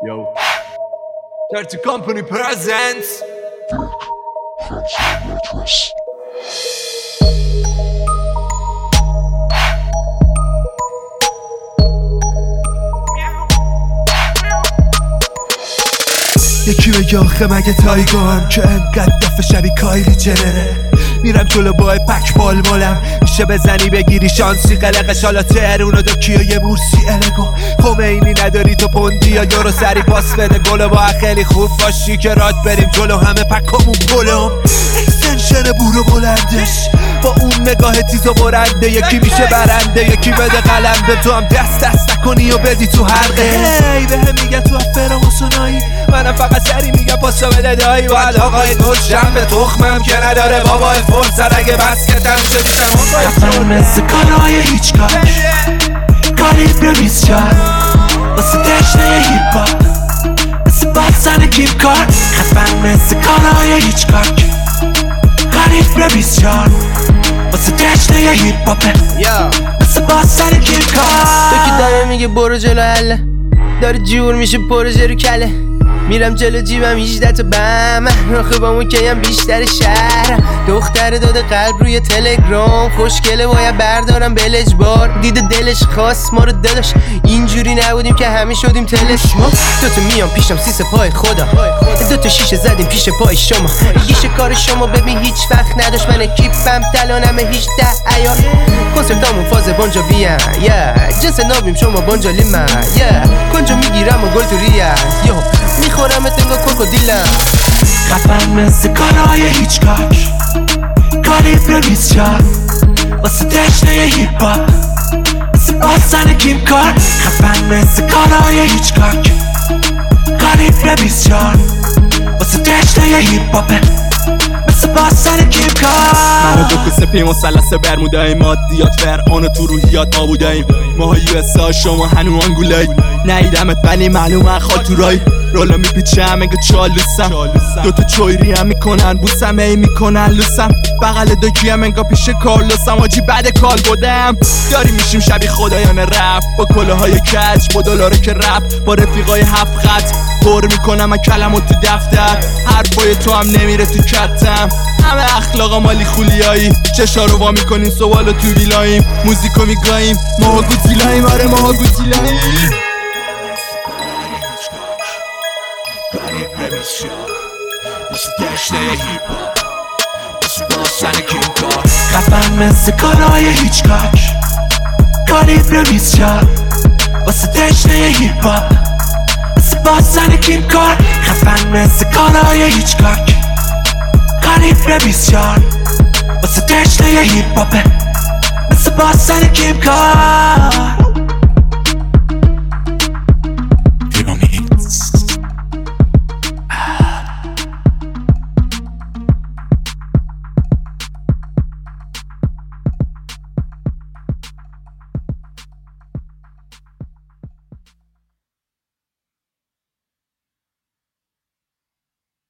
Yo, Dirty Company presents یکی بگه آخه مگه تایگو هم که انقدر دفعه شبی کایلی جنره میرم جلو با پک بال مالم میشه بزنی بگیری شانسی قلقش حالا تهرونو دکیه یه مورسی الگو خمینی نداری تو پوندی یا یورو سری پاس بده گلو با خیلی خوب باشی که رات بریم جلو همه پکامون گلم اکستنشن بورو بلندش با اون نگاه تیز و برنده یکی میشه برنده یکی بده قلم به تو هم دست نکنی و بدی تو حلقه هی به هم میگن تو افرام و سنایی منم فقط سری میگم پاسو بده دایی باید آقای دوشم به تخمم که نداره بابا فرصت اگه بسکتم شه میشم رفتم مثل کارهای هیچ کار کاری بریز جان واسه تشنه هیپ هاپ مثل بازن کیپ کار خفن مثل کارهای هیچ کار کاری بریز جان واسه تشنه هیپ هاپه مثل بازن کیپ کار تو که داره میگه برو جلو هله داره جور میشه پروژه رو کله میرم جلو جیبم 18 تا بم آخه با اون کیم بیشتر شهر دختر داده قلب روی تلگرام خوشگله باید بردارم بلجبار دیده دلش خواست ما رو داداش اینجوری نبودیم که همه شدیم تلسماپ دوتا میام پیشم سیس پای خدا دوتا شیشه زدیم پیش پای شما گیشه کار شما ببین هیچ وقت نداشت من کیپم تلانم 18 عیار کنسرتامون فاز بانجا بیان جنس نابیم شما بانجالی من کنجا میگیرم و گل تو ریاض میخورم تنگا کوکودیلم خفن مثل کارهای هیچ کاک کاری بریز جان واسه تشنه هیپ هاپ مثل بازن کیم کار خفن مثل کارهای هیچ کاک کاری بریز جان واسه تشنه هیپ هاپه مثل بازن کیم کار مرا دو کسه پی مثلث برموداییم مادیات فرعان و تو روحیات ما بوداییم ماها یو اس ها شما هنو آنگولایی نیدمت ولی معلومه خاطورایی رولا میپیچم انگه چالوسم دوتا چویری هم میکنن بوسم ای میکنن لوسم بغل دوکی هم انگا پیش کارلوسم آجی بعد کال بودم داری میشیم شبیه خدایان رفت با کله های کج با دلاره که رفت با رفیقای 7 خط پر میکنم من کلمو تو دفتر حرفای تو هم نمیره تو کتم همه اخلاقا مالی خولیایی چشا رو وا میکنیم سوالو تو ویلاییم موزیکو میگاییم ماها گوزیلاییم آره ماها گوزیلاییم کاری بریز جان واسه تشنه هیپ هاپ مثل بازن کیم کار خفن مثل کارهای هیچ کاک کاری بریز جان واسه تشنه هیپ هاپ مثل بازن کیم کار خفن مثل کارهای هیچ کاک کاری بریز جان واسه تشنه هیپ هاپه مثل بازن کیم کار